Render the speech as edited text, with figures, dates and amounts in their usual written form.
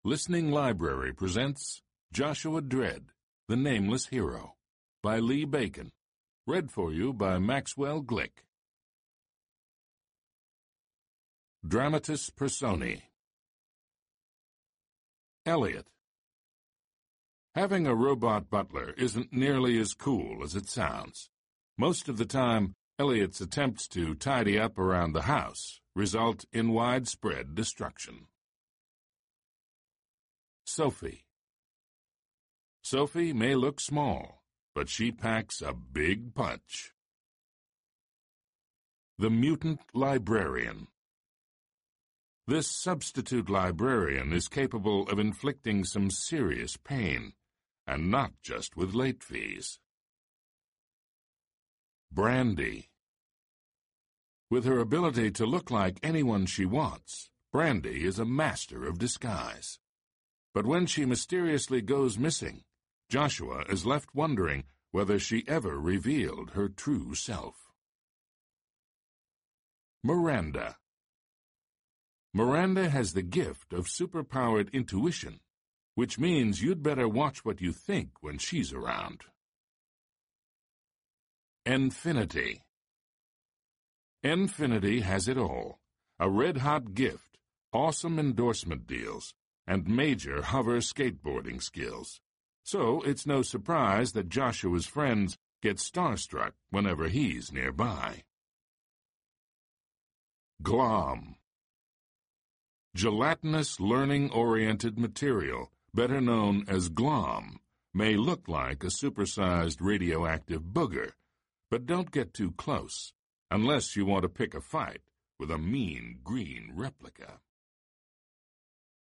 Listening Library presents Joshua Dredd, The Nameless Hero, by Lee Bacon. Read for you by Maxwell Glick. Dramatis Personae. Elliot. Having a robot butler isn't nearly as cool as it sounds. Most of the time, Elliot's attempts to tidy up around the house result in widespread destruction. Sophie. Sophie may look small, but she packs a big punch. The Mutant Librarian. This substitute librarian is capable of inflicting some serious pain, and not just with late fees. Brandy. With her ability to look like anyone she wants, Brandy is a master of disguise. But when she mysteriously goes missing, Joshua is left wondering whether she ever revealed her true self. Miranda. Miranda has the gift of superpowered intuition, which means you'd better watch what you think when she's around. Infinity. Infinity has it all: a red-hot gift, awesome endorsement deals, and major hover skateboarding skills. So it's no surprise that Joshua's friends get starstruck whenever he's nearby. Glom. Gelatinous learning-oriented material, better known as glom, may look like a supersized radioactive booger, but don't get too close, unless you want to pick a fight with a mean green replica.